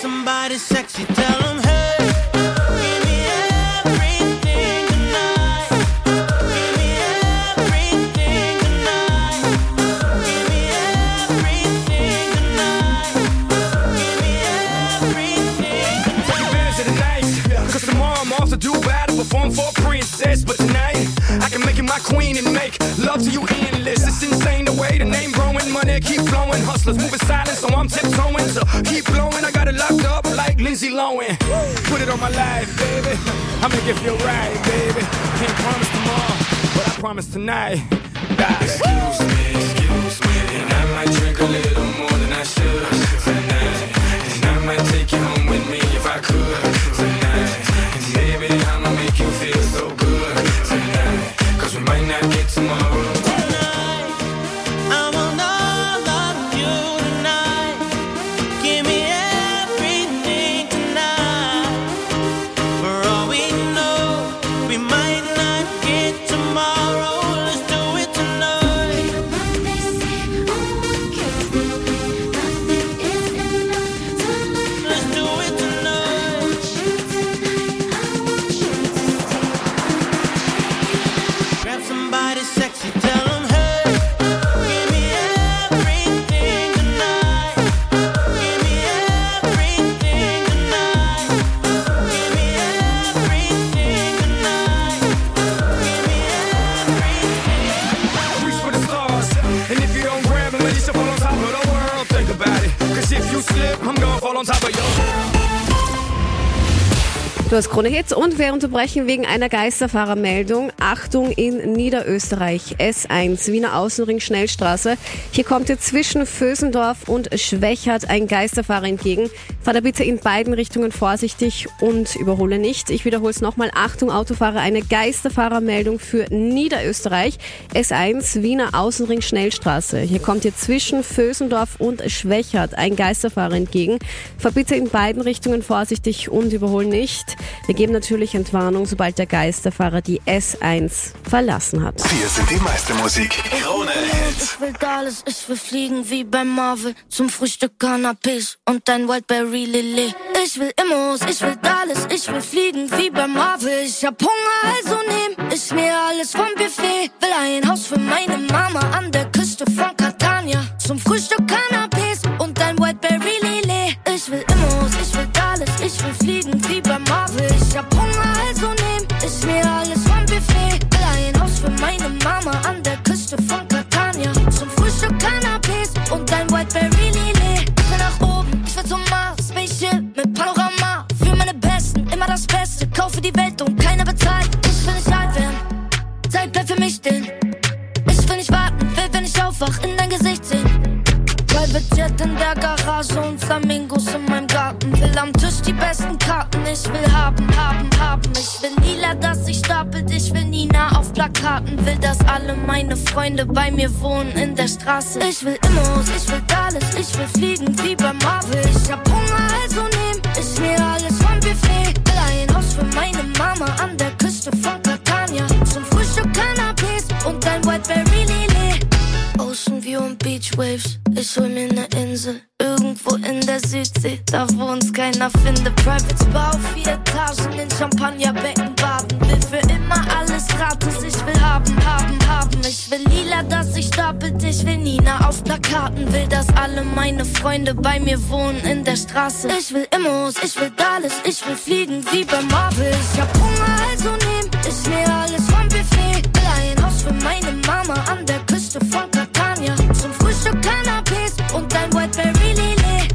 somebody sexy, tell them, hey, give me everything tonight. Give me everything tonight. Give me everything tonight. Give me everything tonight. Take advantage of the night, cause tomorrow I'm off to do battle, perform for a princess. But tonight, I can make you my queen and make love to you endless. It's insane the way the name growing, money keep flowing. Hustlers moving silent, so I'm tiptoeing. So keep blowing, I got it locked up like Lindsay Lohan. Put it on my life, baby. I'm gonna give you a ride, baby. Can't promise tomorrow, but I promise tonight. Excuse me, and I might drink a little more than I should tonight. And I might take you home with me if I could tonight. And baby, I'ma make you feel so good tonight. Cause we might not get tomorrow. Du hast Krone Hits und wir unterbrechen wegen einer Geisterfahrermeldung. Achtung in Niederösterreich, S1, Wiener Außenring Schnellstraße. Hier kommt dir zwischen Vösendorf und Schwächert ein Geisterfahrer entgegen. Fahr da bitte in beiden Richtungen vorsichtig und überhole nicht. Ich wiederhole es nochmal. Achtung Autofahrer, eine Geisterfahrermeldung für Niederösterreich. S1, Wiener Außenring Schnellstraße. Hier kommt dir zwischen Vösendorf und Schwächert ein Geisterfahrer entgegen. Fahr bitte in beiden Richtungen vorsichtig und überhole nicht. Wir geben natürlich Entwarnung, sobald der Geisterfahrer die S1 verlassen hat. Hier sind die meiste Musik. Krone Hits. Ich will alles, ich will fliegen wie bei Marvel. Zum Frühstück Canapés und ein Wildberry Lillet. Ich will Immos, ich will alles, ich will fliegen wie bei Marvel. Ich hab Hunger, also nehm ich mir alles vom Buffet. Will ein Haus für meine Mama an der Küste von Catania. Zum Frühstück Canapés und ein Wildberry Lillet. Ich will Immos, ich will alles, ich will fliegen wie bei Marvel. Ich hab Hunger, also nehm ich mir alles vom Buffet. Will ein Haus für meine Mama an der Küste von Catania. Zum Frühstück Canapés und ein Wildberry Lillet. Ich will nach oben, ich will zum Mars. Spaceship mit Panorama. Für meine Besten, immer das Beste. Kaufe die Welt und keiner bezahlt. Ich will nicht alt werden, Zeit bleibt für mich stehen. Ich will nicht warten, will, wenn ich aufwach, in dein Gesicht sehen. Private Jet in der Garage und Flamingos in meinem Garten. Will am Tisch die besten Karten. Ich will haben. Ich will lila, dass sich stapelt. Ich will Nina auf Plakaten. Will, dass alle meine Freunde bei mir wohnen in der Straße. Ich will Immos, ich will alles. Ich will fliegen wie bei Marvel. Ich hab Hunger, also nehm ich mir alles vom Buffet. Will ein Haus für meine Mama an der Küste von Catania. Zum Frühstück Canapés und ein Wildberry Lillet. Ocean View und Beach Waves. Ich hol mir ne Insel, irgendwo in der Südsee, da wo uns keiner findet. Private Spa auf 4 Etagen, in Champagnerbecken baden. Will für immer alles gratis, ich will haben. Ich will lila, dass sich stapelt, ich will Nina auf Plakaten. Will, dass alle meine Freunde bei mir wohnen in der Straße. Ich will Immos, ich will alles, ich will fliegen wie bei Marvel. Ich hab Hunger, also nehm ich mir alles vom Buffet. Will ein Haus für meine Mama an der Küste von Catania. Zum Frühstück Canapés und ein Wildberry Lillet.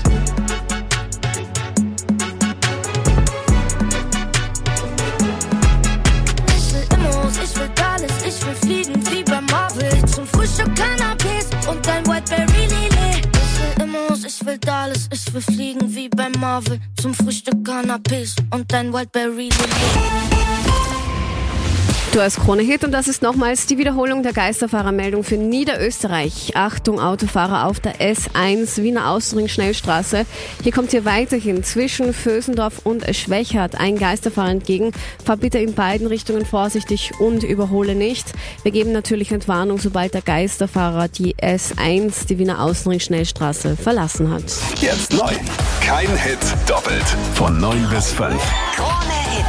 Ich will Immos, ich will alles, ich will fliegen wie bei Marvel. Zum Frühstück Canapés und ein Wildberry Lillet. Ich will Immos, ich will alles, ich will fliegen wie bei Marvel. Zum Frühstück Canapés und ein Wildberry Lillet. Du hast Krone-Hit und das ist nochmals die Wiederholung der Geisterfahrermeldung für Niederösterreich. Achtung, Autofahrer auf der S1 Wiener Außenring-Schnellstraße. Hier kommt ihr weiterhin zwischen Vösendorf und Schwächert ein Geisterfahrer entgegen. Fahr bitte in beiden Richtungen vorsichtig und überhole nicht. Wir geben natürlich Entwarnung, sobald der Geisterfahrer die S1, die Wiener Außenring-Schnellstraße, verlassen hat. Jetzt neu. Kein Hit doppelt. Von 9 bis 5. Krone-Hit.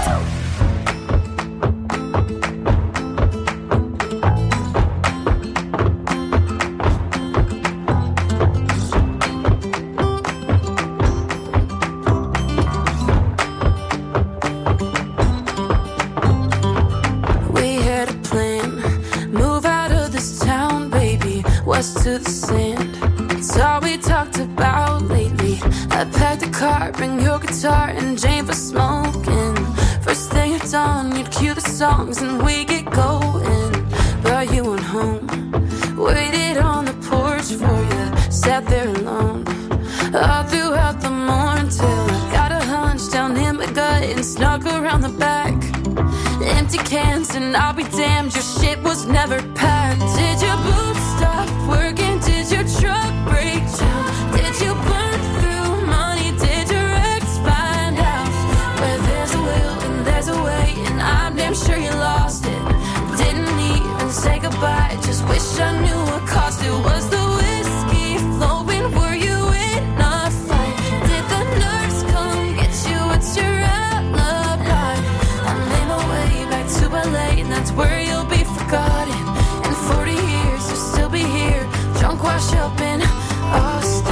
West to the sand. It's all we talked about lately. I packed a car, bring your guitar and Jane for smoking. First thing at dawn, you'd cue the songs and we get going. Brought you on home, waited on the porch for you, sat there alone all throughout the morning till I got a hunch down in my gut and snuck around the back. Empty cans and I'll be damned, your shit was never packed. Did your boots stop working? Did your truck break down? Did you burn through money? Did your ex find out? Where there's a will and there's a way, and I'm damn sure you lost it. Didn't even say goodbye, just wish I knew what cost it. Was the whiskey flowing? Were you in a fight? Did the nurse come get you? What's your alibi? I made my way back to LA, and that's where you'll be forgotten. In 40 years, you'll still be here, drunk, wash up in Austin.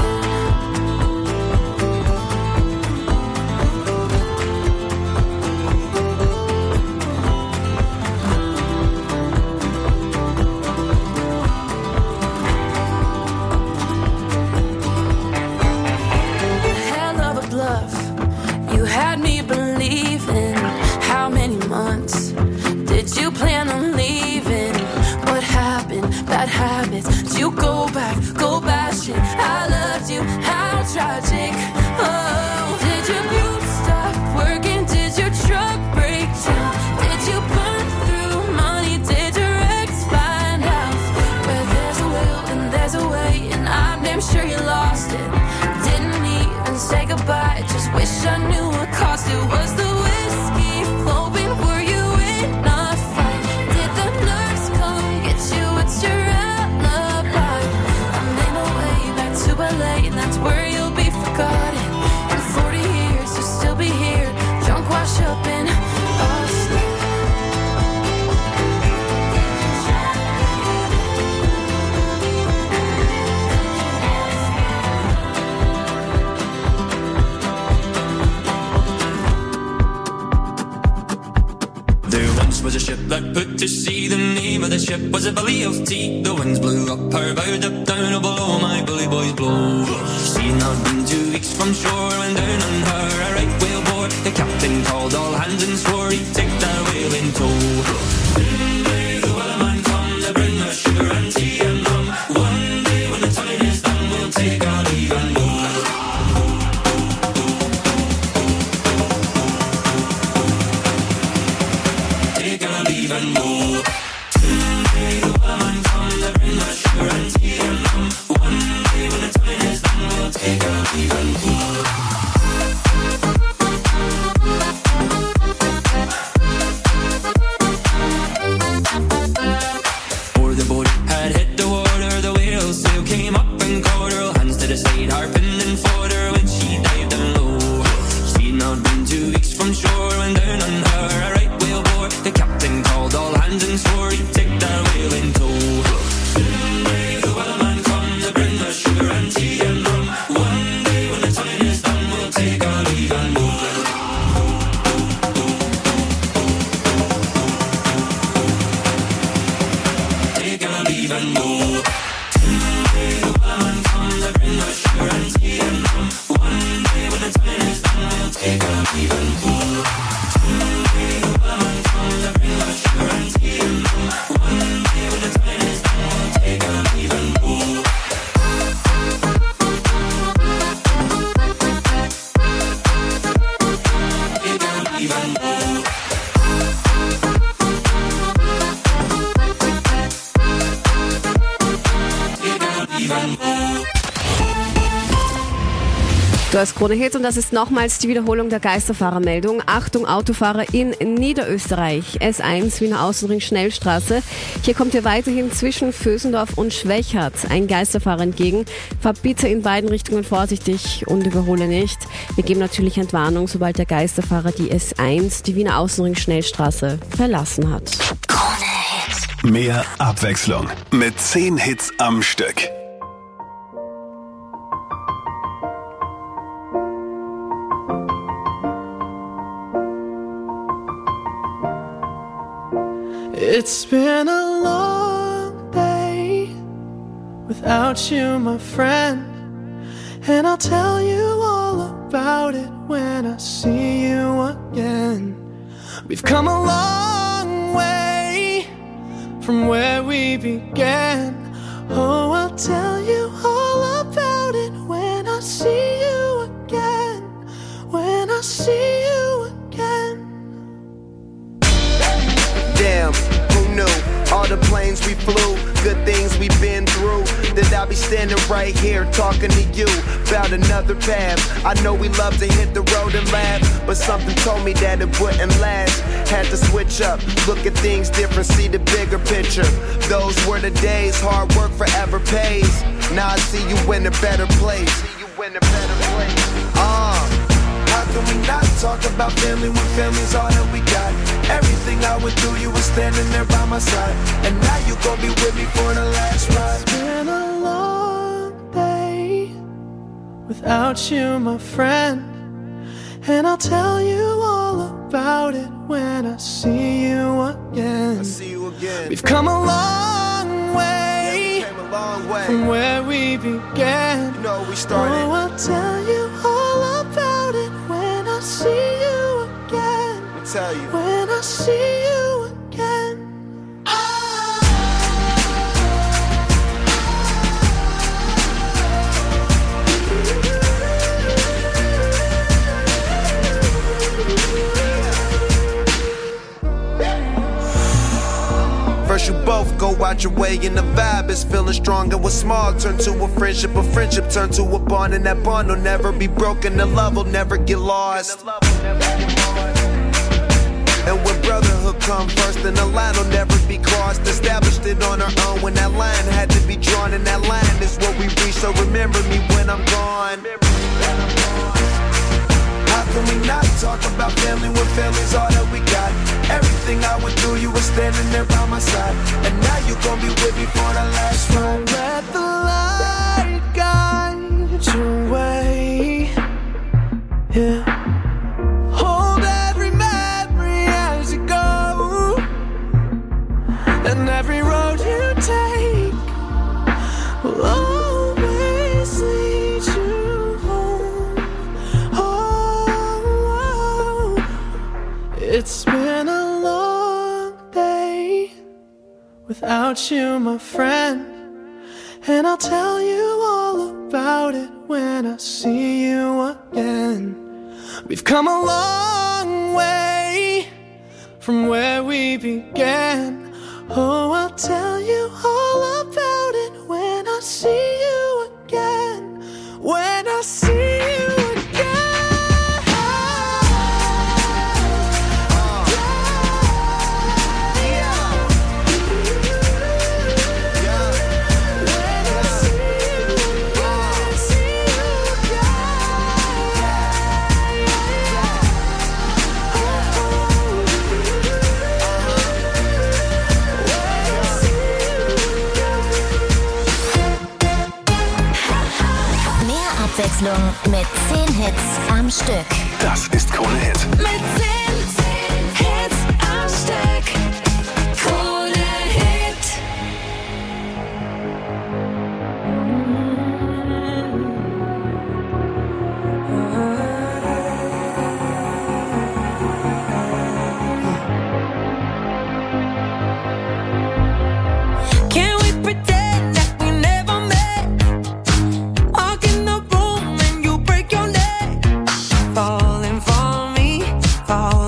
Hell of a bluff, you had me believing. How many months did you plan on leaving? What happened? Bad habits. Did you go back? Go bash it. I loved you. How tragic. Oh, did your boots stop working? Did your truck break down? Did you burn through money? Did your ex find out? Where there's a will and there's a way, and I'm damn sure you lost it. Didn't even say goodbye, just wish I knew what cost it. Was the whiskey flowing? Were you in a fight? Did the nurse come get you? What's your alibi? I made my way back to LA, and that's where you'll be forgotten. In 40 years, you'll still be here, drunk, wash up in Austin. There once was a ship that put to sea. The name of the ship was a Billy of Tea. The winds blew up her bow, up down, oh below my bully boys blow. She'd not been 2 weeks from shore when down on her a right whale bore. The captain called all hands and swore he'd take that whale in tow. One day the wellerman comes to bring us sugar and tea and rum. One day when the time is done, we'll take our leave and go. Take our leave and go. One day the wellerman comes to bring us sugar and tea and rum. One day when the time is done, we'll take our leave and go. Before the boat had hit the water, the whale sail came up and caught her. All hands to the side, harping and fought her when she dived down low. She'd not been 2 weeks from shore when down on her a right whale bore. The captain called all hands and swore he'd take that whale in tow. One day the wellerman comes to bring us sugar and tea and rum. One day when the time is done, we'll take our leave and go. Take our leave and go. One day the wellerman comes to bring us sugar and tea Du hast Krone Hit und das ist nochmals die Wiederholung der Geisterfahrermeldung. Achtung, Autofahrer in Niederösterreich. S1 Wiener Außenring Schnellstraße. Hier kommt ihr weiterhin zwischen Vösendorf und Schwächert ein Geisterfahrer entgegen. Fahr bitte in beiden Richtungen vorsichtig und überhole nicht. Wir geben natürlich Entwarnung, sobald der Geisterfahrer die S1, die Wiener Außenring Schnellstraße, verlassen hat. Krone Hit. Mehr Abwechslung mit 10 Hits am Stück. It's been a long day without you, my friend, and I'll tell you all about it when I see you again. We've come a long way from where we began. Oh, I'll tell you all about it when I see you again. When I see you again. Damn, who knew? All the planes we flew, good things we've been through. That I'll be standing right here talking to you about another path. I know we love to hit the road and laugh, but something told me that it wouldn't last. Had to switch up, look at things different, see the bigger picture. Those were the days, hard work forever pays. Now I see you in a better place. How can we not talk about family when family's all that we got? Everything I went through, you were standing there by my side, and now you gon' be with me for the last ride. It's been a long day without you, my friend, and I'll tell you all about it when I see you again. I see you again. We've come a long way, from where we began. You know we started. Oh, I'll tell you all about it when I see you again. Let me tell you. When I see you again. First you both go out your way and the vibe is feeling strong, and what's small turn to a friendship turn to a bond, and that bond will never be broken, the love will never get lost. And when brotherhood come first, then the line will never be crossed. Established it on our own when that line had to be drawn, and that line is what we reach, so remember me when I'm gone. How can we not talk about family when family's all that we got? Everything I went through, you were standing there by my side, and now you gon' be with me for the last ride. Let the light guide your way. Yeah. Hold every memory as you go, and every road you take will always lead you home. Oh, it's been a long day without you, my friend, and I'll tell you all about it when I see you again. We've come a long way from where we began. Oh, I'll tell you all about it when I see you again. When I see you again. Abwechslung mit 10 Hits am Stück. Das ist Krone Hit. Mit 10 Hits am Stück. Krone Hit. Can we pretend that we never met? Walk in the room and you break your neck. Falling for me, fall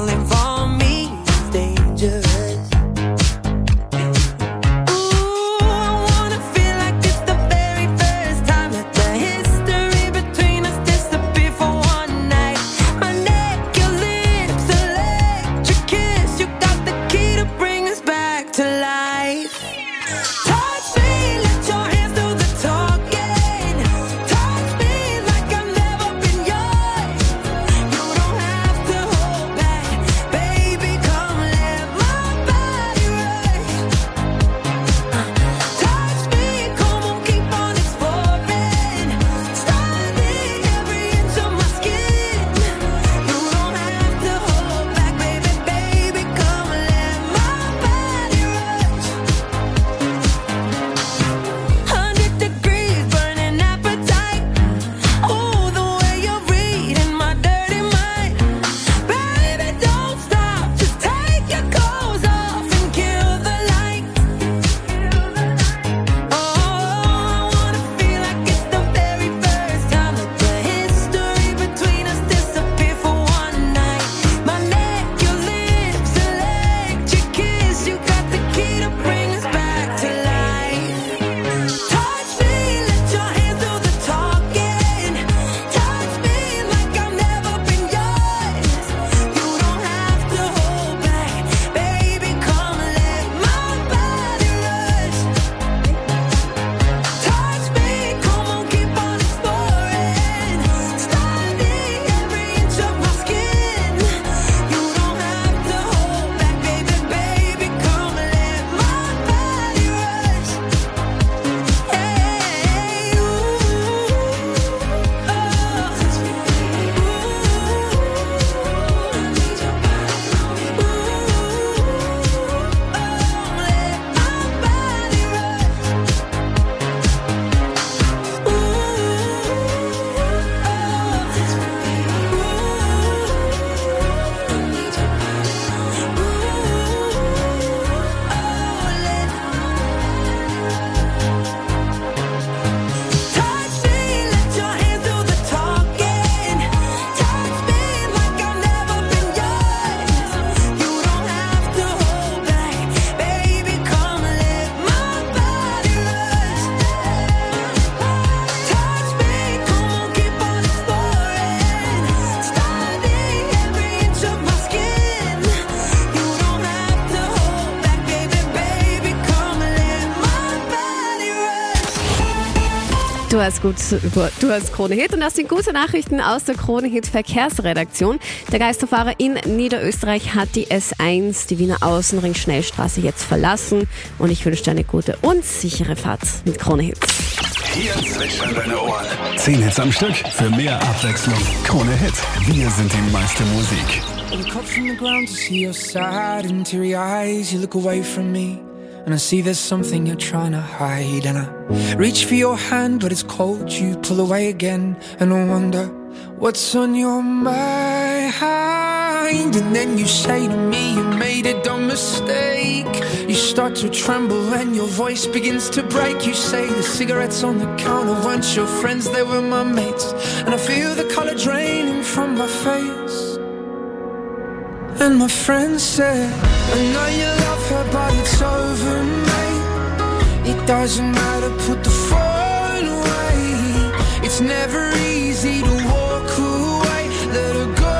hörst Krone Hit und das sind gute Nachrichten aus der Krone Hit Verkehrsredaktion. Der Geisterfahrer in Niederösterreich hat die S1, die Wiener Außenring-Schnellstraße, jetzt verlassen und ich wünsche dir eine gute und sichere Fahrt mit Krone Hit. Hier zwischen deine Ohren. 10 Hits am Stück für mehr Abwechslung. Krone Hit. Wir sind die meiste Musik. I look up from the ground to see your sad and teary eyes. You look away from me and I see there's something you're trying to hide. And I reach for your hand but it's cold. You pull away again and I wonder what's on your mind. And then you say to me you made a dumb mistake. You start to tremble and your voice begins to break. You say the cigarettes on the counter weren't your friends, they were my mates. And I feel the color draining from my face. And my friend said, I know you love her but it's over, mate. It doesn't matter, put the phone away. It's never easy to walk away. Let her go,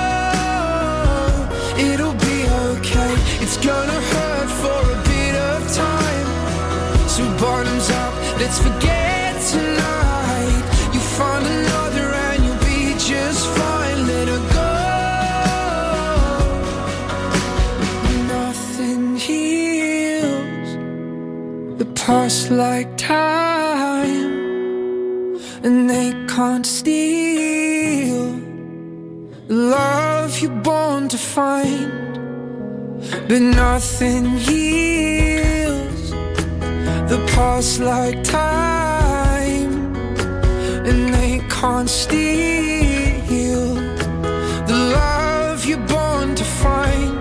it'll be okay. It's gonna hurt for a bit of time. So bottoms up, let's forget tonight. You find another and you'll be just fine. Let her go. Past like time, and they can't steal the love you're born to find. But nothing heals the past like time, and they can't steal the love you're born to find.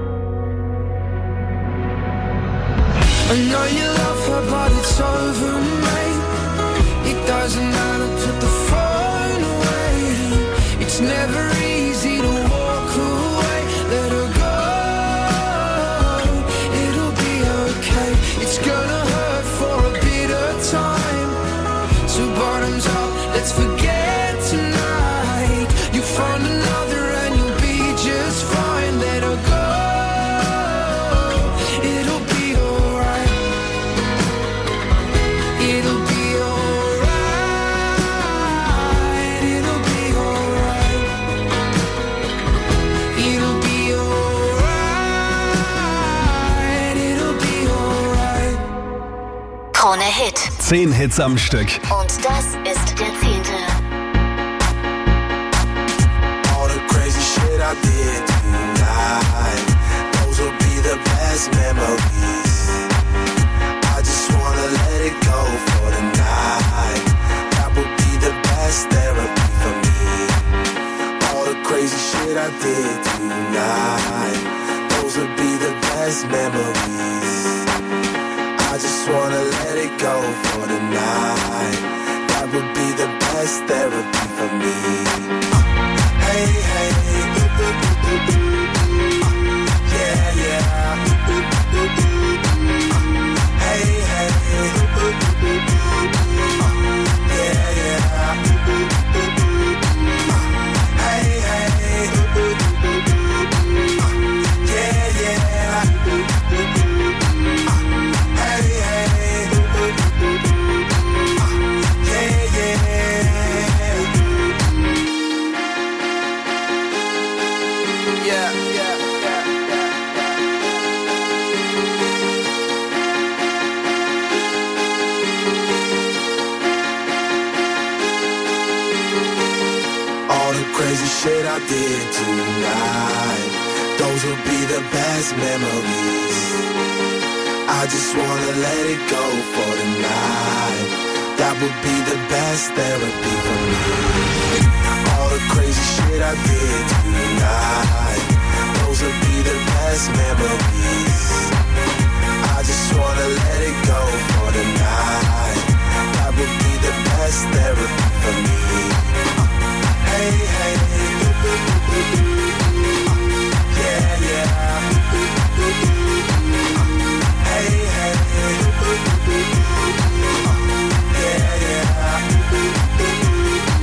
I know you love her, but it's over, mate. It doesn't matter, put the phone away. It's never easy to walk away. Let her go, it'll be okay. It's gonna hurt for a bit of time. So bottoms up, let's forget tonight. You find another and you'll be just fine. Let her go. Krone Hit. 10 Hits am Stück. Und das ist der 10. All the crazy shit I did tonight, those will be the best memories. I just wanna let it go for the night. That would be the best therapy for me. All the crazy shit I did tonight, those will be the best memories. I just wanna let it go for the night. That would be the best therapy for me. Hey, hey, yeah, yeah. Hey, hey, yeah, yeah. Hey, hey, yeah, yeah. Crazy shit I did tonight, those will be the best memories. I just wanna let it go for the night. That would be the best therapy for me. All the crazy shit I did tonight, those will be the best memories. I just wanna let it go for the night. That would be the best therapy for me. Hey, hey, yeah, yeah. Hey, hey, yeah, yeah.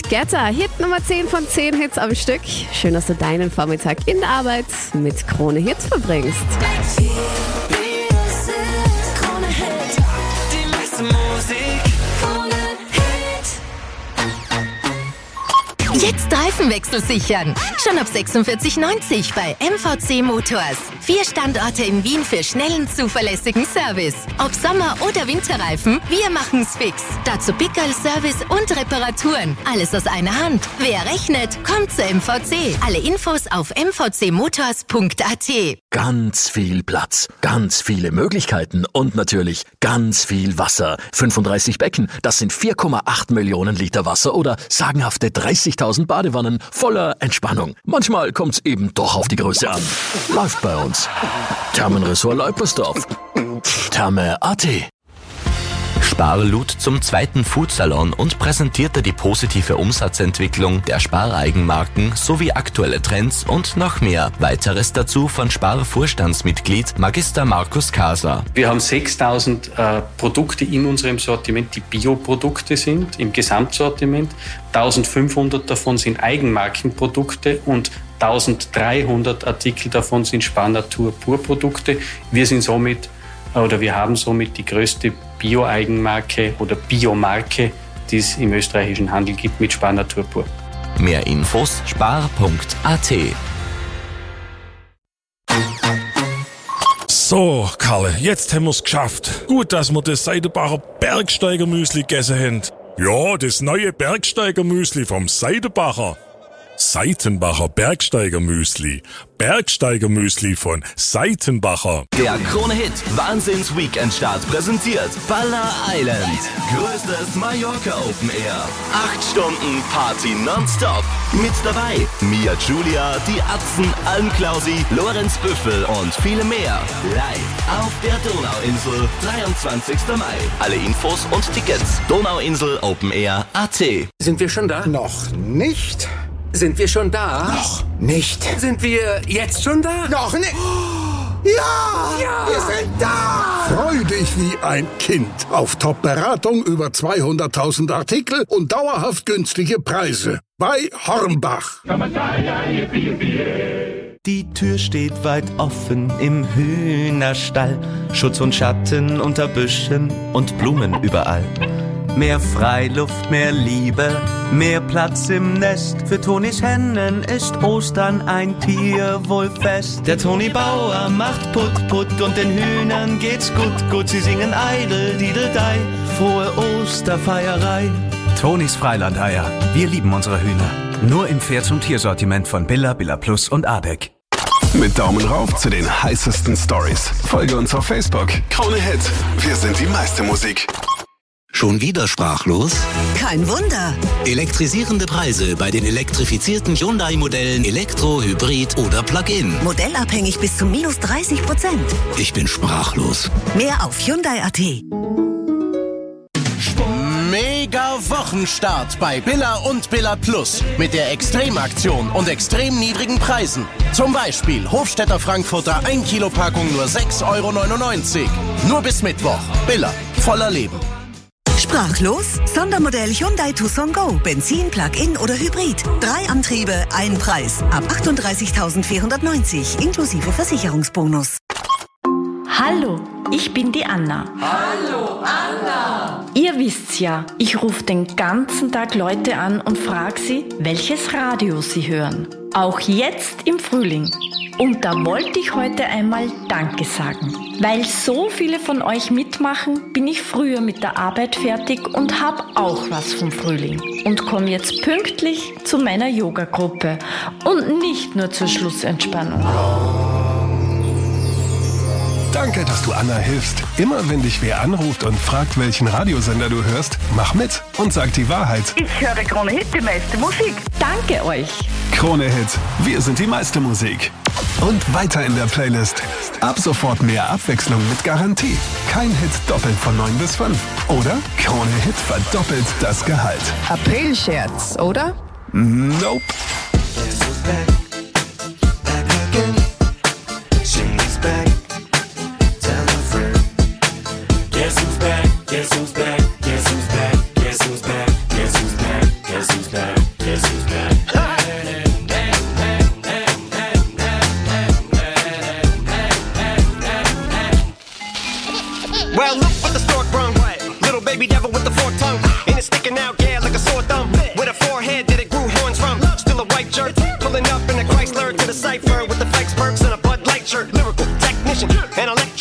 Guetta, Hit Nummer 10 von 10 Hits am Stück. Schön, dass du deinen Vormittag in der Arbeit mit Krone Hits verbringst. Jetzt Reifenwechsel sichern. Schon ab 46,90 bei MVC Motors. 4 Standorte in Wien für schnellen, zuverlässigen Service. Ob Sommer- oder Winterreifen, wir machen's fix. Dazu Pickerl-Service und Reparaturen. Alles aus einer Hand. Wer rechnet, kommt zu MVC. Alle Infos auf mvcmotors.at. Ganz viel Platz, ganz viele Möglichkeiten und natürlich ganz viel Wasser. 35 Becken, das sind 4,8 Millionen Liter Wasser oder sagenhafte 30.000 Badewannen voller Entspannung. Manchmal kommt's eben doch auf die Größe an. Läuft bei uns. Thermenressort Leupersdorf. Therme.at. Spar lud zum zweiten Foodsalon und präsentierte die positive Umsatzentwicklung der Spar-Eigenmarken sowie aktuelle Trends und noch mehr. Weiteres dazu von Spar-Vorstandsmitglied Magister Markus Kaser. Wir haben 6.000 Produkte in unserem Sortiment, die Bioprodukte sind, im Gesamtsortiment. 1.500 davon sind Eigenmarkenprodukte und 1.300 Artikel davon sind Spar Natur Pur-Produkte. Wir haben somit die größte Bio-Eigenmarke oder Biomarke, die es im österreichischen Handel gibt, mit Spar Natur Pur. Mehr Infos spar.at. So, Karle, jetzt haben wir's geschafft. Gut, dass wir das Seidenbacher Bergsteigermüsli gegessen haben. Ja, das neue Bergsteigermüsli vom Seidenbacher. Seitenbacher Bergsteigermüsli. Bergsteigermüsli von Seitenbacher. Der Krone-Hit Wahnsinns-Weekend-Start präsentiert Baller Island. Größtes Mallorca Open Air. 8 Stunden Party nonstop. Mit dabei Mia Julia, die Atzen, Almklausi, Lorenz Büffel und viele mehr. Live auf der Donauinsel, 23. Mai. Alle Infos und Tickets donauinselopenair.at. Sind wir schon da? Noch nicht. Sind wir schon da? Noch nicht. Sind wir jetzt schon da? Noch nicht. Ja! Wir sind da! Freu dich wie ein Kind auf Top-Beratung über 200.000 Artikel und dauerhaft günstige Preise. Bei Hornbach. Die Tür steht weit offen im Hühnerstall. Schutz und Schatten unter Büschen und Blumen überall. Mehr Freiluft, mehr Liebe, mehr Platz im Nest. Für Tonis Hennen ist Ostern ein Tierwohlfest. Der Toni Bauer macht Putt und den Hühnern geht's gut. Sie singen Eidel, Dideldei, frohe Osterfeierei. Tonis Freilandeier. Wir lieben unsere Hühner. Nur im Pferd- und Tiersortiment von Billa, Billa Plus und Abeck. Mit Daumen rauf zu den heißesten Stories. Folge uns auf Facebook. Krone Hit. Wir sind die meiste Musik. Schon wieder sprachlos? Kein Wunder. Elektrisierende Preise bei den elektrifizierten Hyundai-Modellen Elektro, Hybrid oder Plug-in. Modellabhängig bis zu -30%. Ich bin sprachlos. Mehr auf Hyundai.at. Mega Wochenstart bei Billa und Billa Plus mit der Extremaktion und extrem niedrigen Preisen. Zum Beispiel Hofstädter Frankfurter 1 Kilo Packung nur 6,99 €. Nur bis Mittwoch. Billa, voller Leben. Sprachlos? Sondermodell Hyundai Tucson Go. Benzin, Plug-in oder Hybrid. 3 Antriebe, ein Preis. Ab 38.490 inklusive Versicherungsbonus. Hallo, ich bin die Anna. Hallo, Anna! Ihr wisst's ja, ich rufe den ganzen Tag Leute an und frage sie, welches Radio sie hören. Auch jetzt im Frühling. Und da wollte ich heute einmal Danke sagen. Weil so viele von euch mitmachen, bin ich früher mit der Arbeit fertig und habe auch was vom Frühling. Und komme jetzt pünktlich zu meiner Yoga-Gruppe. Und nicht nur zur Schlussentspannung. Danke, dass du Anna hilfst. Immer wenn dich wer anruft und fragt, welchen Radiosender du hörst, mach mit und sag die Wahrheit. Ich höre Krone Hit, die meiste Musik. Danke euch. Krone Hit, wir sind die meiste Musik. Und weiter in der Playlist. Ab sofort mehr Abwechslung mit Garantie. Kein Hit doppelt von 9 bis 5. Oder Krone Hit verdoppelt das Gehalt. Aprilscherz, oder? Nope. Guess who's back? Guess who's back? Guess who's back? Guess who's back? Guess who's back? Guess who's back?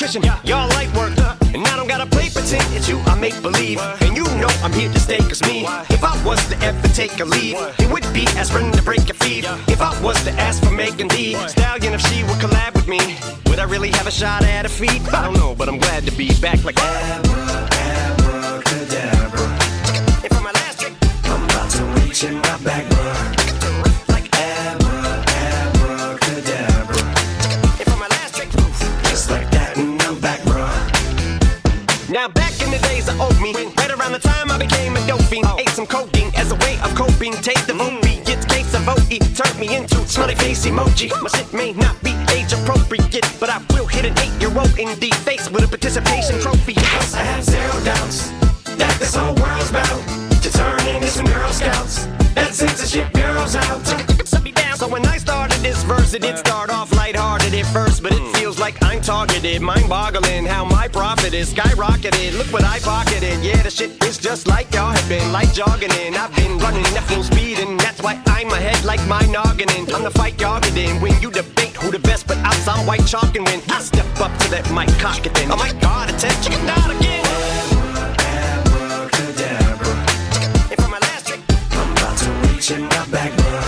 competition. Y'all light work, and I don't gotta play pretend. It's you, I make believe. And you know I'm here to stay, cause me, if I was to ever take a lead, it would be aspirin to break your feet. If I was to ask for Megan Thee Stallion, if she would collab with me, would I really have a shot at her feet? I don't know, but I'm glad to be back like abracadabra. And for my last trick, I'm about to reach in my back, bruh. Like abracadabra. And for my last trick, just like that, and I'm back, bruh. Now back in the days of old me, right around the time I became a dope fiend, ate some codeine as a way of coping. Taste the movie, it's case of OE, turned me into smiley face emoji. My shit may not be age appropriate, but I will hit an 8-year-old in the face with a participation trophy. Because I have zero doubts that this whole world's bound to turn into some Girl Scouts. That censorship bureau's out. So when I started this verse, it did start off lighthearted at first, but it feels like I'm targeted. Mind-boggling how my profit is skyrocketed. Look what I pocketed. Yeah, the shit is just like y'all have been, like jogging in. I've been running at full speed, and that's why I'm ahead like my noggin in. I'm the fight y'all get in when you debate who the best, but I sound white chalk, and when I step up to that mic, cock it then. Oh my God, attention, chicken out again. Abracadabra. And for my last trick, I'm about to reach in my back, bruh.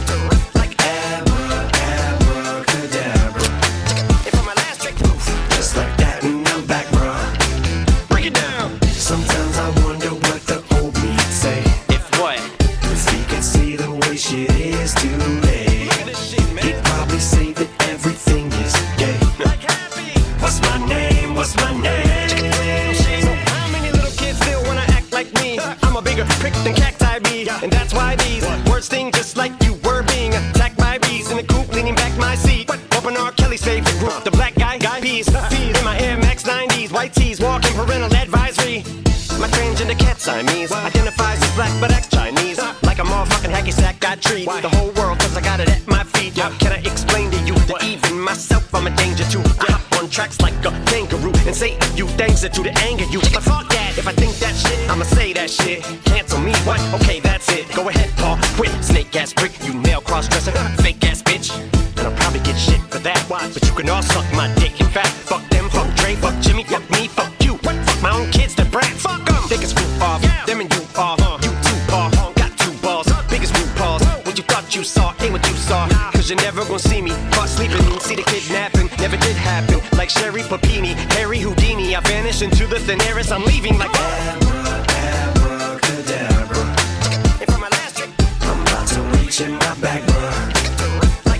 And that's why these words sting just like you were being attacked by bees in the coop, leaning back my seat. Open R. Kelly's favorite group, the black guy peas. Feed in my Air Max 90s, white tees, walking parental advisory. My transgender cat Siamese identifies as black but acts Chinese. Like a motherfucking hacky sack, I treat the whole world cause I got it at my feet. Can I explain to you that even myself I'm a danger to? I hop on tracks like a kangaroo and say a few things that to the anger you. But fuck that, if I think that shit, I'ma say that shit. Cancel me, what? Okay, that's it. Go ahead, Paul, quit. Snake ass prick, you male cross-dresser, fake ass bitch. And I'll probably get shit for that. But you can all suck my dick. In fact, fuck them, fuck Dre, fuck Jimmy, fuck me, fuck you. Fuck my own kids, the brats. Fuck them. They can screw off, them and you off. You too, Paul, got two balls, biggest blue paws. What you thought you saw ain't what you saw. Cause you're never gonna see me caught sleeping. See the kidnapping, never did happen. Like Sherry Papini, Harry Houdini, I vanish into the thin air as I'm leaving like abracadabra. And for my last trick, I'm about to reach in my back, bruh. Like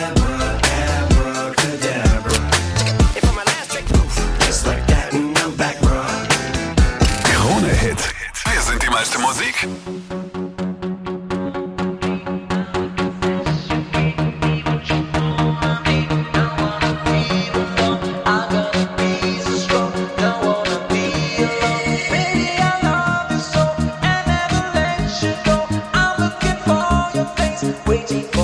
abracadabra. And for my last trick, just like that, and I'm back, bruh. Krone Hit. Wir sind die meiste Musik. Waiting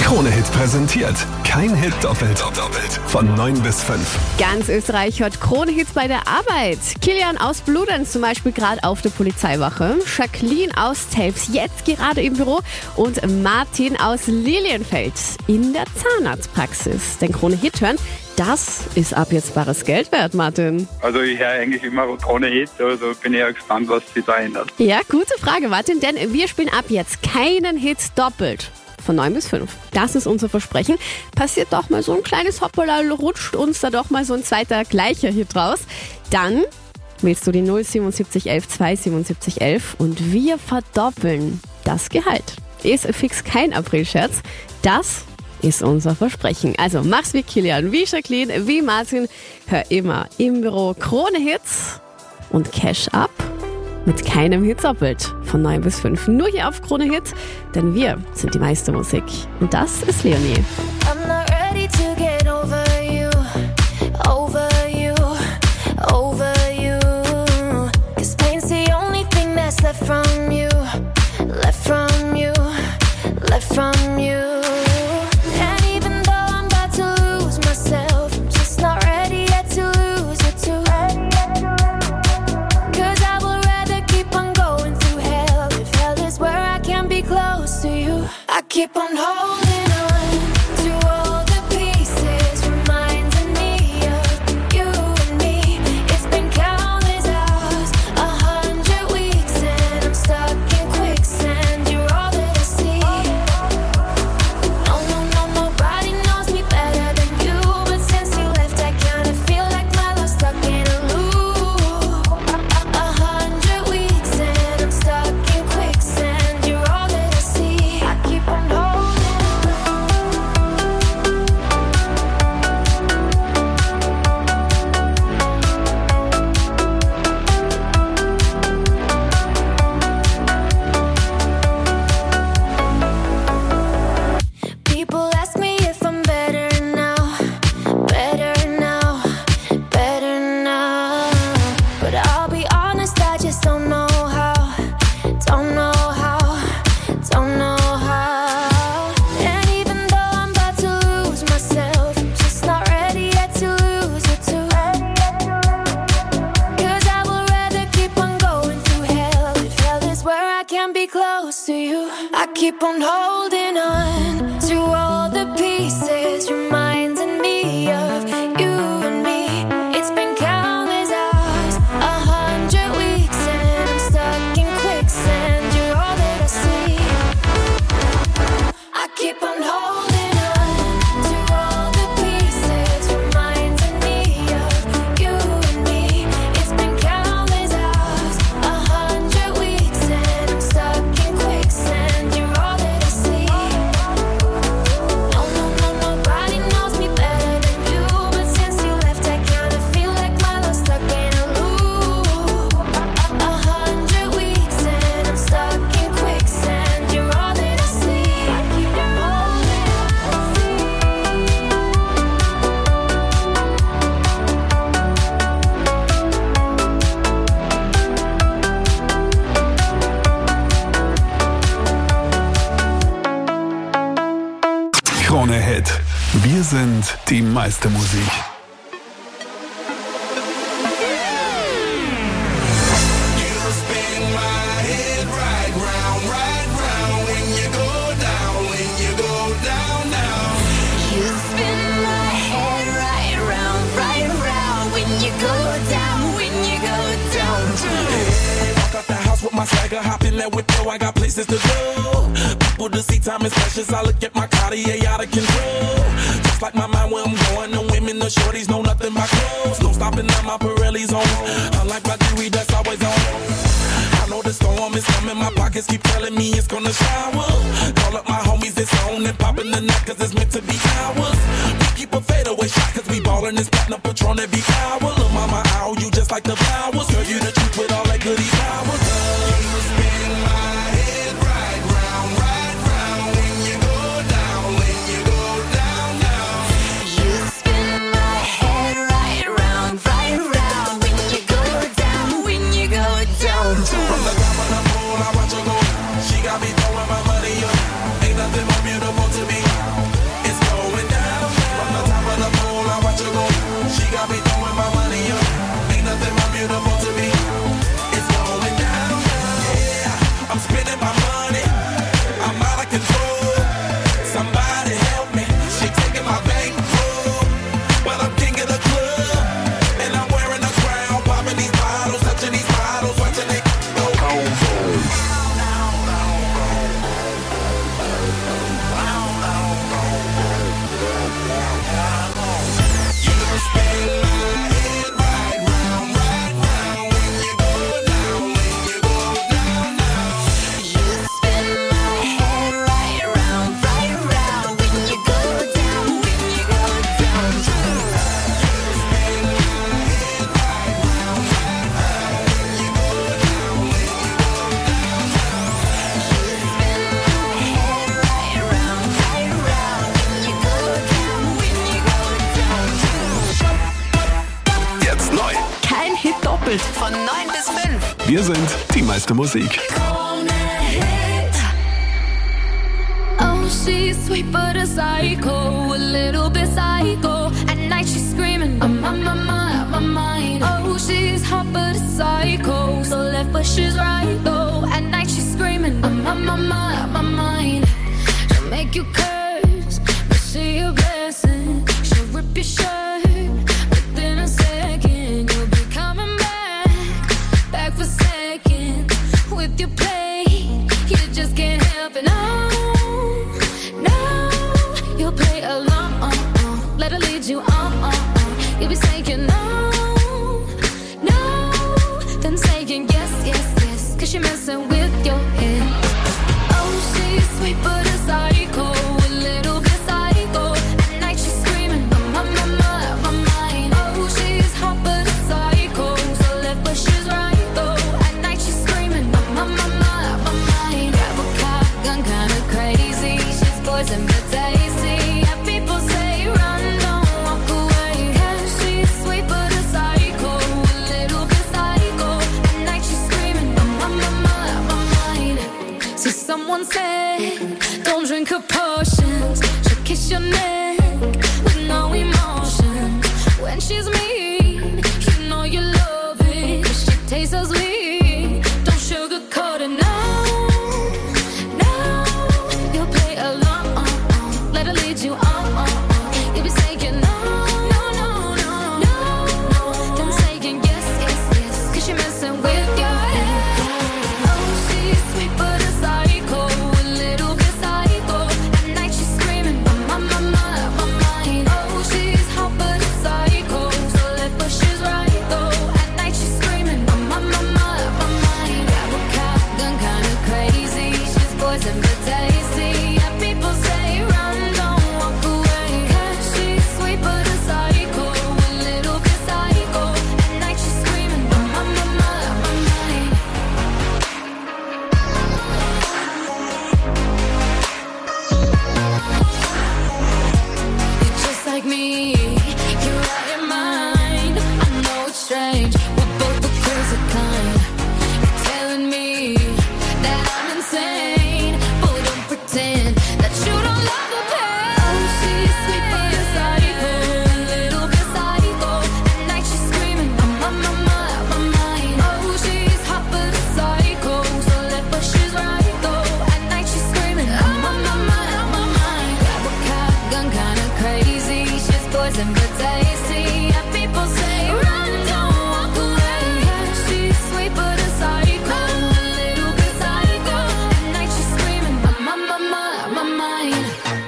Krone Hit präsentiert. Kein Hit doppelt. Von 9 bis 5. Ganz Österreich hört Krone Hits bei der Arbeit. Kilian aus Bludenz zum Beispiel gerade auf der Polizeiwache. Jacqueline aus Telfs jetzt gerade im Büro. Und Martin aus Lilienfeld in der Zahnarztpraxis. Denn Krone Hit hören, das ist ab jetzt bares Geld wert, Martin. Also ich höre eigentlich immer Krone Hit, also bin ich ja gespannt, was sich da ändert. Ja, gute Frage, Martin, denn wir spielen ab jetzt keinen Hit doppelt. Von 9 bis 5. Das ist unser Versprechen. Passiert doch mal so ein kleines Hoppala, rutscht uns da doch mal so ein zweiter gleicher Hit raus. Dann wählst du die 07711 27711 und wir verdoppeln das Gehalt. Ist fix kein Aprilscherz. Das ist unser Versprechen. Also mach's wie Kilian, wie Jacqueline, wie Martin. Hör immer im Büro Krone Hits und Cash Up mit keinem Hit doppelt. Von 9 bis 5. Nur hier auf Krone Hit, denn wir sind die Meistermusik. Und das ist Leonie. I'm not ready to get over you, over you, over you. 'Cause pain's the only thing that's left from you, left from you, left from you. And even though I'm about to lose myself, I'm just not ready yet to lose you too. 'Cause I would rather keep on going through hell, if hell is where I can be close to you. I keep on holding on to all the pieces, reminding me of you and me. It's been countless hours, 100 weeks, and I'm stuck in quicksand. You're all that I see. No, nobody knows me better than you. But since you left, I kinda feel like my love's stuck in a loop. 100 weeks, and I'm stuck in quicksand. You're all that I see. I keep on holding. People ask me if I'm better now, better now, better now. But I'll be honest, I just don't know how, don't know how, don't know how. And even though I'm about to lose myself, I'm just not ready yet to lose you too. 'Cause I would rather keep on going through hell, if hell is where I can be close to you. I keep on holding on to all the pieces, reminding me of you and me. It's been countless hours, 100 weeks, and I'm stuck in quicksand. You're all that I see. I keep on holding on to all the pieces, reminding me of you and me. It's been countless hours, 100 weeks, and I'm stuck in quicksand. You're all that I see. No, nobody knows me better than you. But since you left, I kinda feel like my love's stuck in a loop. 100 weeks, and I'm stuck in quicksand. You're all that I see. I keep on holding. Krone Hit. Wir sind die Meistermusik. You spin my head right round when you go down, when you go down. Walk out the house with my swagger, hop in that whip, yo, I got places to go. People to see, time is precious. I look at my Cartier out of control. Just like my mind where I'm going, the women, the shorties know nothing but clothes. No stopping at my Pirelli's on. Unlike my jewelry that's always on. I know the storm is coming, my pockets keep telling me it's gonna shower. Call up my homies, it's on and popping the night, cause it's meant to be ours. We keep a fadeaway shot, cause we ballin' this platinum Patron every hour. Lil' mama, ow, you just like the flowers. Girl, you the truth with all that goody powers. You spin my head right round when you go down, when you go down, down. You spin my head right round when you go down, when you go down. From the top of the pole, I watch her go. She got me throwing my money up. Ain't nothing more beautiful to me. doppelt von 9 bis 5. Wir sind die meiste Musik. Oh, she's sweet but a psycho, a little bit psycho. At night she's screaming, I'm on my mind. Oh, she's hot but a psycho, so left but she's right though. At night she's screaming, I'm on my mind. She'll make you curse, but she a blessing. She'll rip your shirt within a second. You'll be coming back for seconds with your play. You just can't help it. You'll play along, let her lead you on. You'll be saying no, then saying yes, 'cause you're messing with your head. Oh, she's sweet but a psycho, a little bit psycho. At night she's screaming, my mind. Oh, she's hot but a psycho, so left but she's right though. At night she's screaming, my mind. Grab a car, gun kinda crazy. She's poison but tasty. People say run, don't walk away. 'Cause she's sweet but a psycho, a little bit psycho. At night she's screaming, my mind. See, someone said, don't drink her potions. She'll kiss your neck with no emotion. When she's mean, you know you love it. 'Cause she tastes so sweet. Don't sugarcoat it, no. You'll play along, let her lead you on. You'll be saying no, then saying yes, 'cause you're messing with your head. Oh, she's sweet but a psycho, a little bit psycho. At night she's screaming, my mind. Oh, she's hot but a psycho, so left but she's right though. At night she's screaming, my mind. Grab a car, gun kinda crazy. She's poison but tasty. People say run, don't walk away. 'Cause she's sweet but a psycho, a little bit psycho. At night she's screaming, my mind. You're just like me, you're out your mind. I know it's strange, we're both the crazy kind. You're telling me that I'm insane, but don't pretend that you don't love the pain. Oh, she's sweet but a psycho, a little bit psycho. At night she's screaming, my mind. Oh, she's hot but a psycho, so left but she's right though. At night she's screaming, my mind. Grab a car, gun kinda crazy. She's poison but tasty. People say run, don't walk away. Yeah, she's sweet but a psycho, a little bit psycho. At night she's screaming, my mind.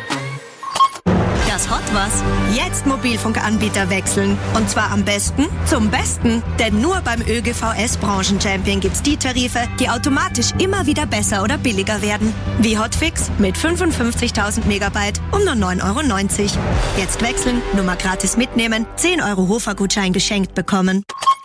Das Hot was? Jetzt Mobilfunkanbieter wechseln. Und zwar am besten zum Besten. Denn nur beim ÖGVS Branchenchampion gibt's die Tarife, die automatisch immer wieder besser oder billiger werden. Wie Hotfix mit 55.000 Megabyte um nur 9,90 €. Jetzt wechseln, Nummer gratis mitnehmen, 10 € Hofer-Gutschein geschenkt bekommen.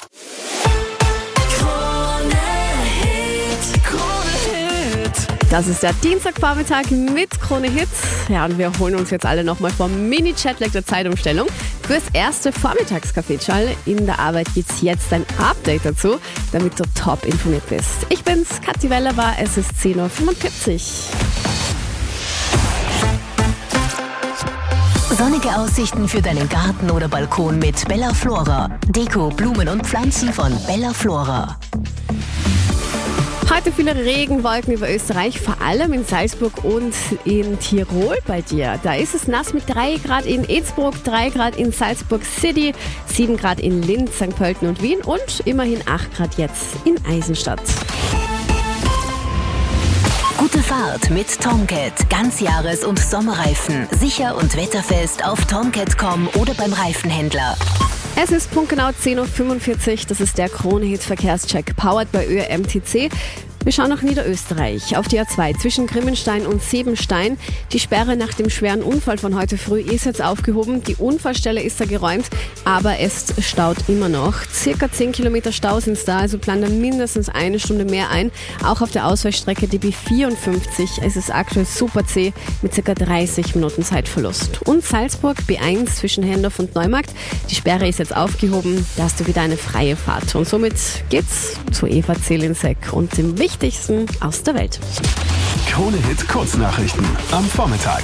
Das ist der Dienstagvormittag mit Krone Hits. Ja, und wir holen uns jetzt alle nochmal vom Mini-Chatlag der Zeitumstellung. Fürs erste Vormittagskaffeeschall in der Arbeit gibt's jetzt ein Update dazu, damit du top informiert bist. Ich bin's, Kathi Wellerer, es ist 10:45 Uhr. Sonnige Aussichten für deinen Garten oder Balkon mit Bella Flora. Deko, Blumen und Pflanzen von Bella Flora. Heute viele Regenwolken über Österreich, vor allem in Salzburg und in Tirol bei dir. Da ist es nass mit 3 Grad in Innsbruck, 3 Grad in Salzburg City, 7 Grad in Linz, St. Pölten und Wien und immerhin 8 Grad jetzt in Eisenstadt. Gute Fahrt mit Tomcat. Ganzjahres- und Sommerreifen. Sicher und wetterfest auf tomcat.com oder beim Reifenhändler. Es ist punktgenau 10:45 Uhr, das ist der Krone-Hit Verkehrscheck, powered bei ÖMTC. Wir schauen nach Niederösterreich auf die A2 zwischen Grimmenstein und Sebenstein. Die Sperre nach dem schweren Unfall von heute früh ist jetzt aufgehoben. Die Unfallstelle ist da geräumt, aber es staut immer noch. Circa 10 Kilometer Stau sind da, also planen da mindestens eine Stunde mehr ein. Auch auf der Ausweichstrecke die B54. Es ist aktuell super zäh mit circa 30 Minuten Zeitverlust. Und Salzburg B1 zwischen Hendorf und Neumarkt. Die Sperre ist jetzt aufgehoben. Da hast du wieder eine freie Fahrt. Und somit geht's zu Eva Zelinsek und dem Wichtigsten aus der Welt. Krone-Hit Kurznachrichten am Vormittag.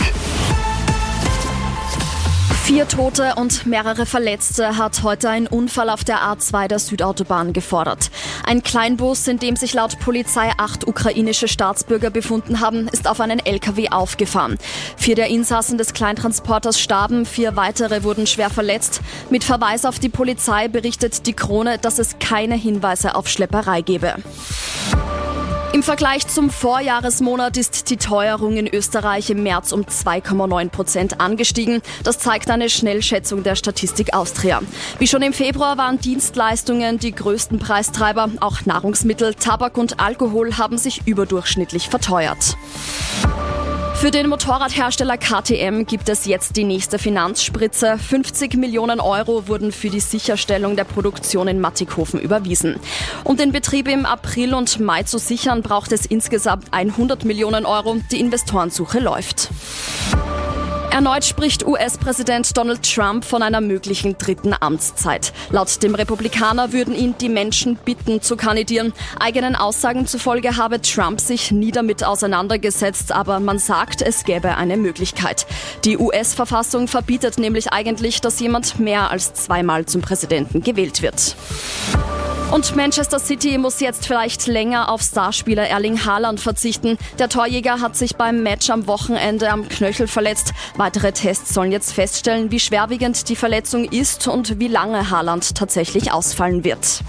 4 Tote und mehrere Verletzte hat heute ein Unfall auf der A2 der Südautobahn gefordert. Ein Kleinbus, in dem sich laut Polizei 8 ukrainische Staatsbürger befunden haben, ist auf einen LKW aufgefahren. 4 der Insassen des Kleintransporters starben, 4 weitere wurden schwer verletzt. Mit Verweis auf die Polizei berichtet die Krone, dass es keine Hinweise auf Schlepperei gebe. Im Vergleich zum Vorjahresmonat ist die Teuerung in Österreich im März um 2,9% angestiegen. Das zeigt eine Schnellschätzung der Statistik Austria. Wie schon im Februar waren Dienstleistungen die größten Preistreiber. Auch Nahrungsmittel, Tabak und Alkohol haben sich überdurchschnittlich verteuert. Für den Motorradhersteller KTM gibt es jetzt die nächste Finanzspritze. 50 Millionen Euro wurden für die Sicherstellung der Produktion in Mattighofen überwiesen. Um den Betrieb im April und Mai zu sichern, braucht es insgesamt 100 Millionen Euro. Die Investorensuche läuft. Erneut spricht US-Präsident Donald Trump von einer möglichen 3. Amtszeit. Laut dem Republikaner würden ihn die Menschen bitten, zu kandidieren. Eigenen Aussagen zufolge habe Trump sich nie damit auseinandergesetzt, aber man sagt, es gäbe eine Möglichkeit. Die US-Verfassung verbietet nämlich eigentlich, dass jemand mehr als 2-mal zum Präsidenten gewählt wird. Und Manchester City muss jetzt vielleicht länger auf Starspieler Erling Haaland verzichten. Der Torjäger hat sich beim Match am Wochenende am Knöchel verletzt. Weitere Tests sollen jetzt feststellen, wie schwerwiegend die Verletzung ist und wie lange Haaland tatsächlich ausfallen wird.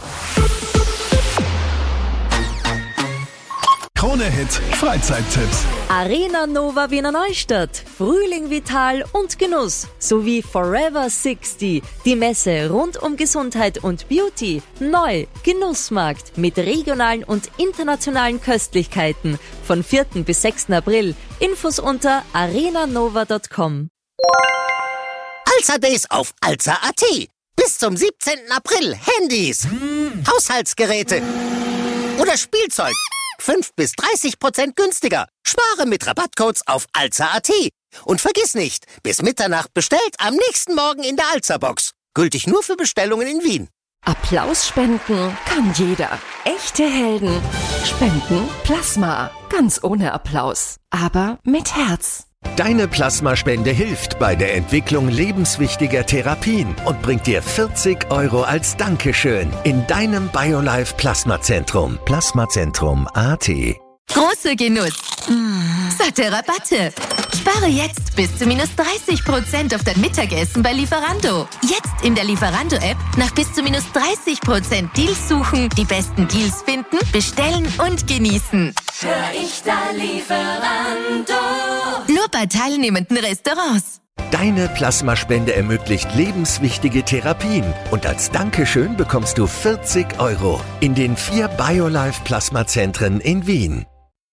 Krone-Hit Freizeittipps. Arena Nova Wiener Neustadt, Frühling Vital und Genuss sowie Forever 60, die Messe rund um Gesundheit und Beauty. Neu, Genussmarkt mit regionalen und internationalen Köstlichkeiten von 4. bis 6. April. Infos unter arenanova.com. Alza Days auf Alza.at. Bis zum 17. April Handys, Haushaltsgeräte oder Spielzeug 5 bis 30% günstiger. Spare mit Rabattcodes auf Alza.at. Und vergiss nicht, bis Mitternacht bestellt, am nächsten Morgen in der Alza-Box. Gültig nur für Bestellungen in Wien. Applaus spenden kann jeder. Echte Helden spenden Plasma. Ganz ohne Applaus, aber mit Herz. Deine Plasmaspende hilft bei der Entwicklung lebenswichtiger Therapien und bringt dir 40 € als Dankeschön in deinem BioLife Plasmazentrum. Plasmazentrum.at. Großer Genuss. Satte Rabatte. Spare jetzt bis zu -30% auf dein Mittagessen bei Lieferando. Jetzt in der Lieferando-App nach bis zu -30% Deals suchen, die besten Deals finden, bestellen und genießen. Hör ich da Lieferando? Nur bei teilnehmenden Restaurants. Deine Plasmaspende ermöglicht lebenswichtige Therapien und als Dankeschön bekommst du 40 € in den 4 BioLife Plasmazentren in Wien.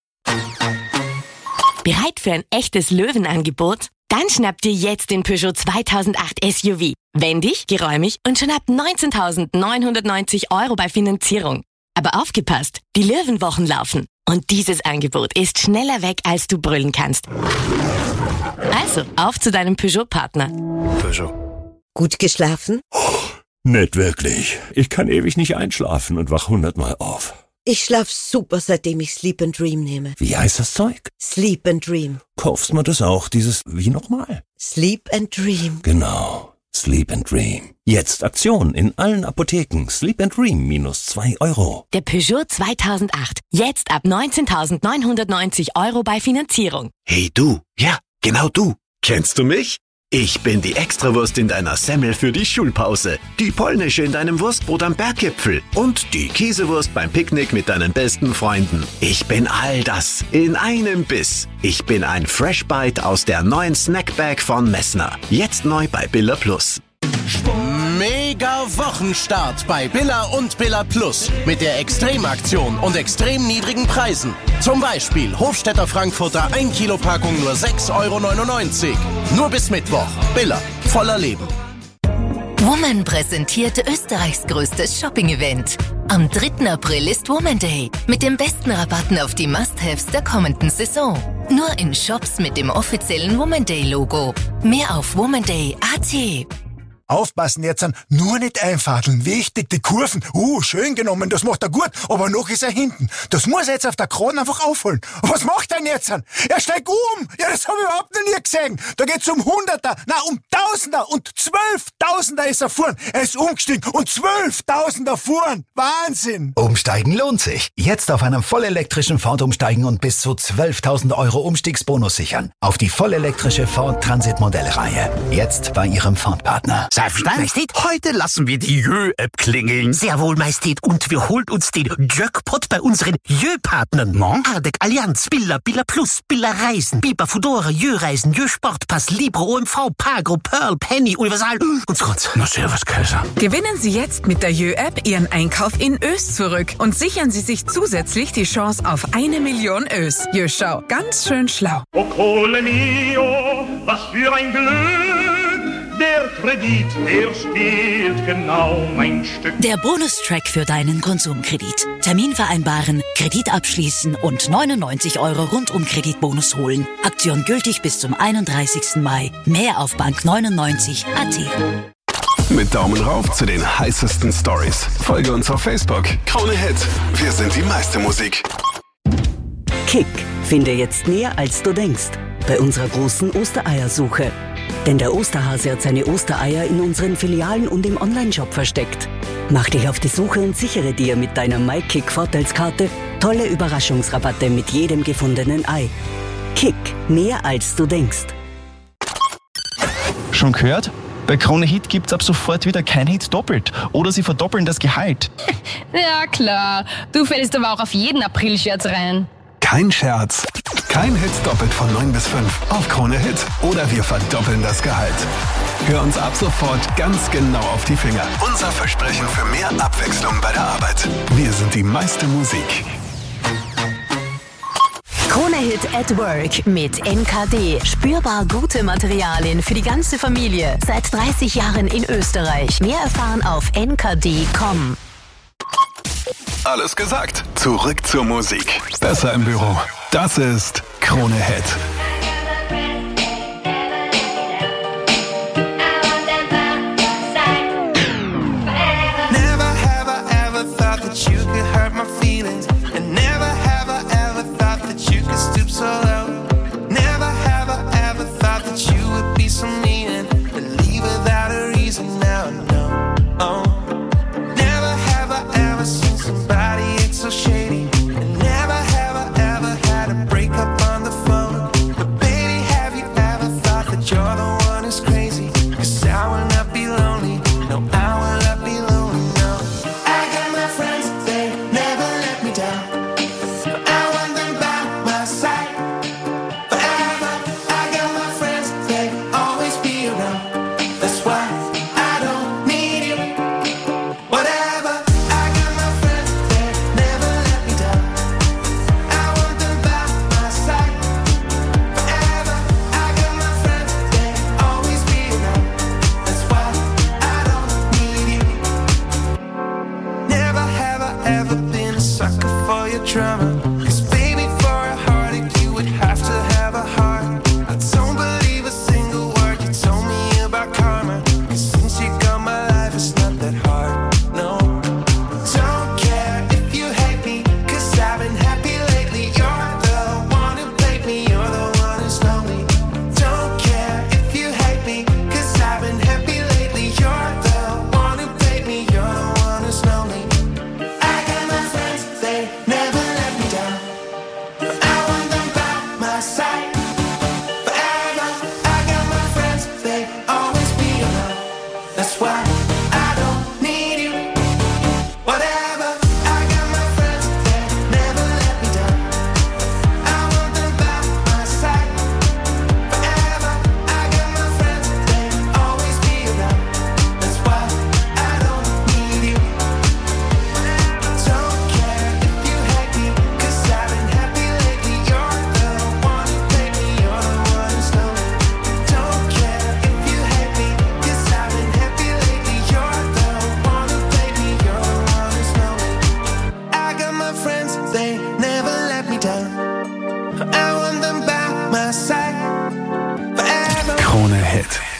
Bereit für ein echtes Löwenangebot? Dann schnapp dir jetzt den Peugeot 2008 SUV. Wendig, geräumig und schon ab 19.990 € bei Finanzierung. Aber aufgepasst, die Löwenwochen laufen. Und dieses Angebot ist schneller weg, als du brüllen kannst. Also, auf zu deinem Peugeot-Partner. Peugeot. Gut geschlafen? Nicht wirklich. Ich kann ewig nicht einschlafen und wach 100-mal auf. Ich schlaf super, seitdem ich Sleep & Dream nehme. Wie heißt das Zeug? Sleep & Dream. Kaufst du das auch, dieses, wie nochmal? Sleep & Dream. Genau, Sleep & Dream. Jetzt Aktion in allen Apotheken. Sleep & Dream -2 €. Der Peugeot 2008. Jetzt ab 19.990 € bei Finanzierung. Hey du, ja, genau du. Kennst du mich? Ich bin die Extrawurst in deiner Semmel für die Schulpause, die polnische in deinem Wurstbrot am Berggipfel und die Käsewurst beim Picknick mit deinen besten Freunden. Ich bin all das in einem Biss. Ich bin ein Fresh Bite aus der neuen Snackbag von Messner. Jetzt neu bei Billa Plus. Mega Wochenstart bei Billa und Billa Plus mit der Extremaktion und extrem niedrigen Preisen. Zum Beispiel Hofstädter Frankfurter 1 Kilo Packung nur 6,99 €. Nur bis Mittwoch. Billa, voller Leben. Woman präsentiert Österreichs größtes Shopping-Event. Am 3. April ist Woman Day mit den besten Rabatten auf die Must-Haves der kommenden Saison. Nur in Shops mit dem offiziellen Woman Day-Logo. Mehr auf womanday.at. Aufpassen jetzt, nur nicht einfadeln. Wichtig, die Kurven. Schön genommen, das macht er gut, aber noch ist er hinten. Das muss er jetzt auf der Kran einfach aufholen. Was macht er denn jetzt? Er steigt um. Ja, das habe ich überhaupt noch nie gesehen. Da geht's um Hunderter, um Tausender und 12.000er ist er fuhren. Er ist umgestiegen und 12.000er fuhren. Wahnsinn. Umsteigen lohnt sich. Jetzt auf einen vollelektrischen Ford umsteigen und bis zu 12.000 € Umstiegsbonus sichern. Auf die vollelektrische Ford Transit Modellreihe. Jetzt bei Ihrem Ford-Partner. Majestät, heute lassen wir die Jö-App klingeln. Sehr wohl, Majestät. Und wir holen uns den Jackpot bei unseren Jö-Partnern. Ardec, Allianz, Billa, Billa Plus, Billa Reisen, Biber, Foodora, Jö-Reisen, Jö-Sportpass, Libro, OMV, Pagro, Pearl, Penny, Universal und Gott. Na, servus, Kaiser. Gewinnen Sie jetzt mit der Jö-App Ihren Einkauf in Ös zurück und sichern Sie sich zusätzlich die Chance auf 1 Million Ös. Jö, schau, ganz schön schlau. Oh, Cole mio, was für ein Glück! Der Kredit, der spielt genau mein Stück. Der Bonustrack für deinen Konsumkredit. Termin vereinbaren, Kredit abschließen und 99 € Rundum-Kreditbonus holen. Aktion gültig bis zum 31. Mai. Mehr auf bank99.at. Mit Daumen rauf zu den heißesten Stories. Folge uns auf Facebook. Krone Hit. Wir sind die meiste Musik. Kick. Finde jetzt mehr, als du denkst. Bei unserer großen Ostereiersuche. Denn der Osterhase hat seine Ostereier in unseren Filialen und im Onlineshop versteckt. Mach dich auf die Suche und sichere dir mit deiner MyKick-Vorteilskarte tolle Überraschungsrabatte mit jedem gefundenen Ei. Kick. Mehr, als du denkst. Schon gehört? Bei Krone Hit gibt's ab sofort wieder kein Hit doppelt. Oder sie verdoppeln das Gehalt. Ja klar, du fällst aber auch auf jeden April-Scherz rein. Kein Scherz. Kein Hit doppelt von 9 bis 5 auf Krone Hit. Oder wir verdoppeln das Gehalt. Hör uns ab sofort ganz genau auf die Finger. Unser Versprechen für mehr Abwechslung bei der Arbeit. Wir sind die meiste Musik. Krone Hit at Work mit NKD. Spürbar gute Materialien für die ganze Familie. Seit 30 Jahren in Österreich. Mehr erfahren auf nkd.com. Alles gesagt. Zurück zur Musik. Besser im Büro. Das ist Krone Hit. Never have I ever thought that you could hurt my feelings. And never have I ever thought that you could stoop so low. Never have I ever thought that you would be so mean and leave without a reason. Now I know. Oh. Never have I ever seen somebody act so shady. And never have I ever had a breakup on the phone.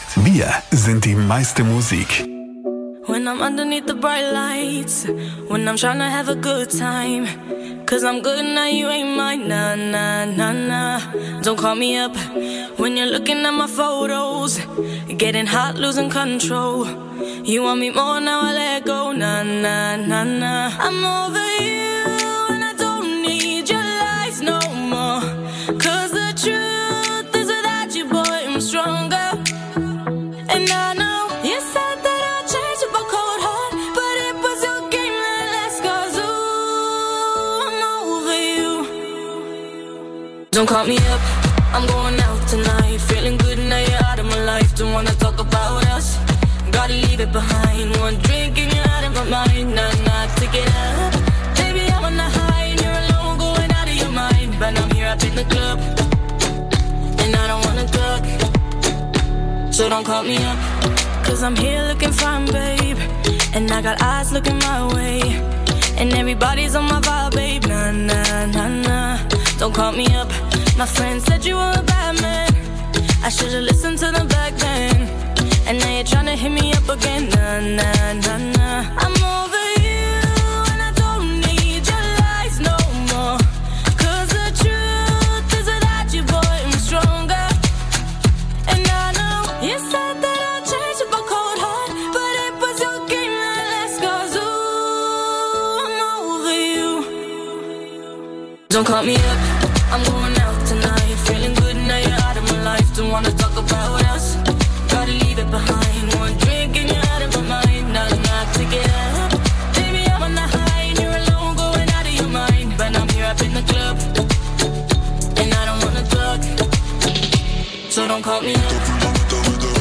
Wir sind die meiste Musik. When I'm underneath the bright lights, when I'm trying to have a good time, 'cause I'm good now, you ain't mine, nah, nah, nah, nah. Don't call me up when you're looking at my photos, getting hot, losing control. You want me more, now I let go, nah, nah, nah, nah. I'm over you and I don't need your lies no more, 'cause the truth is without you, boy, I'm stronger. And I know you said that I'd change up a cold heart, but it was your game that last, 'cause ooh, I'm over you. Don't call me up, I'm going out tonight, feeling good now you're out of my life. Don't wanna talk about us, gotta leave it behind. One drink and you're out of my mind, nah, take it up. Baby, I'm on the high and you're alone, going out of your mind. But I'm here up in the club, and I don't wanna talk, so don't call me up, 'cause I'm here looking fine, babe, and I got eyes looking my way, and everybody's on my vibe, babe, nah, nah, nah, nah. Don't call me up, my friend said you were a bad man, I should've listened to them back then, and now you're tryna hit me up again, nah, nah, nah, nah. I'm over you and I don't need your lies no more, 'cause the truth is without you, boy, I'm stronger. And I know you said that I'd change up a cold heart, but it was your game that last, 'cause ooh, I'm over you. Don't call me up, I'm going out tonight, feeling good now you're out of my life. Don't wanna talk about us, gotta leave it behind. One drink and you're out of my mind, nah, take it up. Baby, I'm on the high and you're alone, going out of your mind. But I'm here up in the club, and I don't wanna talk, so don't call me up. Don't call me up.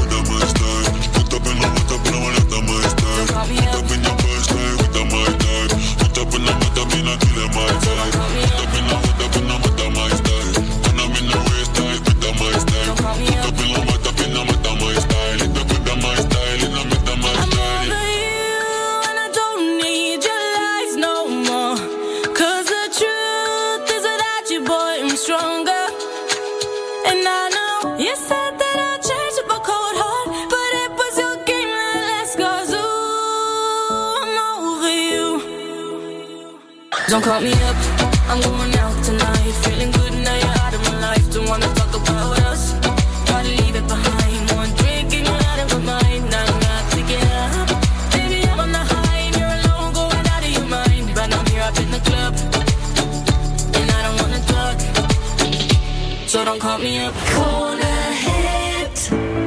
Don't call me up, I'm going out tonight, feeling good now you're out of my life. Don't wanna talk about us, gotta leave it behind. One drink and you're out of my mind, nah, take it up. Baby, I'm on the high and you're alone, going out of your mind. But I'm here up in the club, and I don't wanna talk, so don't call me up. Corner hit.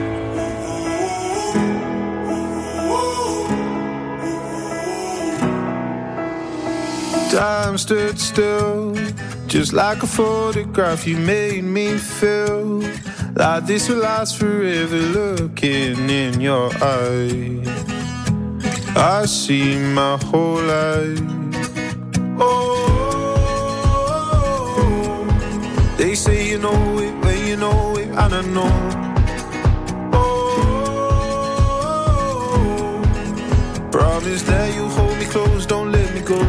Time stood still, just like a photograph. You made me feel like this will last forever. Looking in your eyes, I see my whole life. Oh, they say you know it when you know it, and I know. Oh, promise that you hold me close, don't let me go.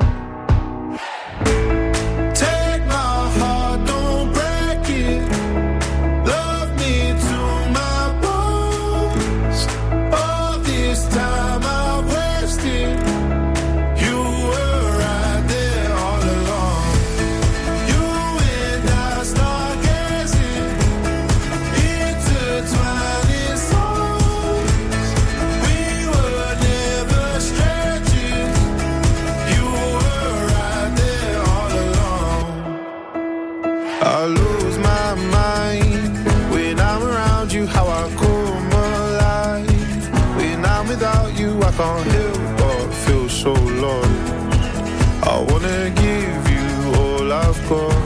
I lose my mind when I'm around you, how I come alive. When I'm without you, I can't help but feel so lost. I wanna give you all I've got.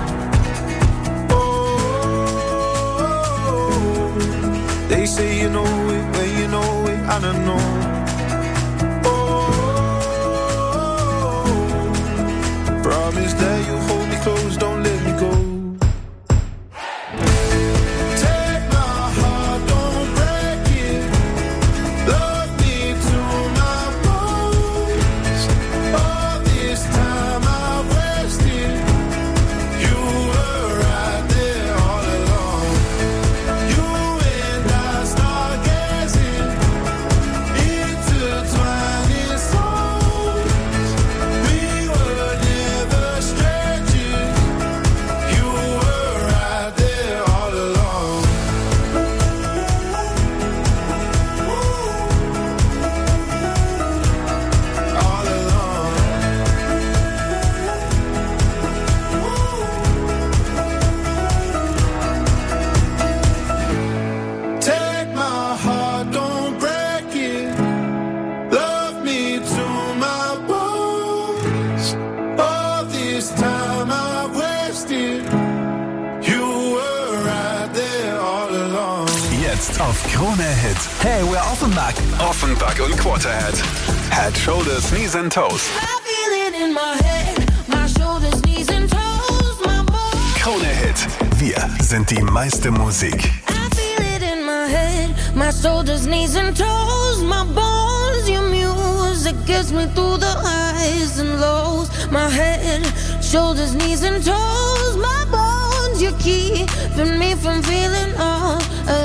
Oh, they say you know it when you know it, and I know. Oh, promise that you hold me close, don't let me go. Yeah. Jetzt auf Krone Hit. Hey, we're Offenbach. Offenbach und Quarterhead. Head, Shoulders, Knees and Toes. Krone Hit. Wir sind die meiste Musik. My shoulders, knees and toes, my bones, your music gets me through the highs and lows. My head, shoulders, knees and toes, my bones, you're keeping me from feeling all alone.